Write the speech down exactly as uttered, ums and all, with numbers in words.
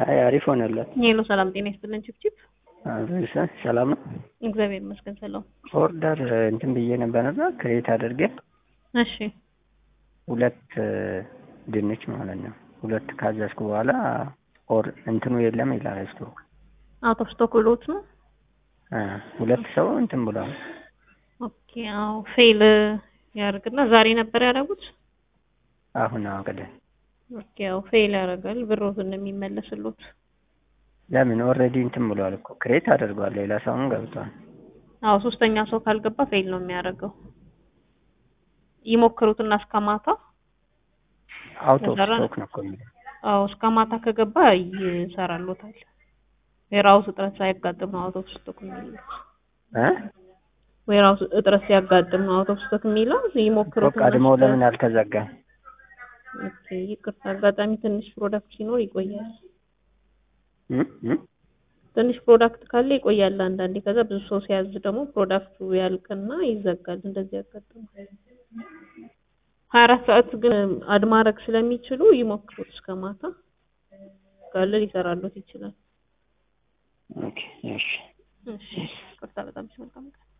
አይ አሪፍ ሆነለት። ሄሎ ሰላም ጤና ይስጥልን ቺፕቺፕ። አሪፍ ሰላም ነው። እግዚአብሔር ይመስገን ሰላም። ኦርደር እንትን ብዬ ነበርና ክሬት አድርጌ እሺ ሁለት ድንች ማለት ነው። ሁለት ካዘዝኩ በኋላ ኦር እንትኑ የለም ይላል ስቶክ አውት ኦፍ ስቶክ ብሎት ነው። አ ሁለት ሰው እንትን ብሏል። ኦኬ አው ፌል ያርግና ዛሬ ነበር ያደረጉት። አሁን አቀደ ኦኬ አው ፌል ያረጋል ብሮቱን እንደሚመለስሉት። ለምን ኦሬዲ እንትን ብሏል እኮ ክሬት አድርጓል። ሌላ ሰውም ገብቷል። አው ሶስተኛ ሰው ካልገባ ፌል ነው የሚያደርገው። ይሞክሩትና እስከማታ አውት ኦፍ ስቶክ ነው ኮሚል አው እስከማታ ከገባ ይሰራሉታል። የራውስ እጥረት ሳይጋጥም ነው አውት ኦፍ ስቶክ የሚለው እ ወይራውስ እጥረት ሲያጋጥም ነው አውት ኦፍ ስቶክ የሚለው። ይሞክሩትና ቀድሞ ለምን አልተዘጋም? ኦኬ ይቅርታ አጋጣሚ ትንሽ ፕሮዳክት ሲኖር ይቆያል። እም እም ትንሽ ፕሮዳክት ካለ ይቆያል አንዳንዴ። ከዛ ብዙ ሰው ሲያዝ ደግሞ ፕሮዳክቱ ያልቅና ይዘጋል። እንደዚህ ያጋጥማል። ሀያ አራት ሰዓት ግን አድ ማድረግ ስለሚችሉ ይሞክሩት እስከማታ ካለ ሊሰራሉት ይችላል። ኦኬ እሺ እሺ ቅርታ በጣም መልካም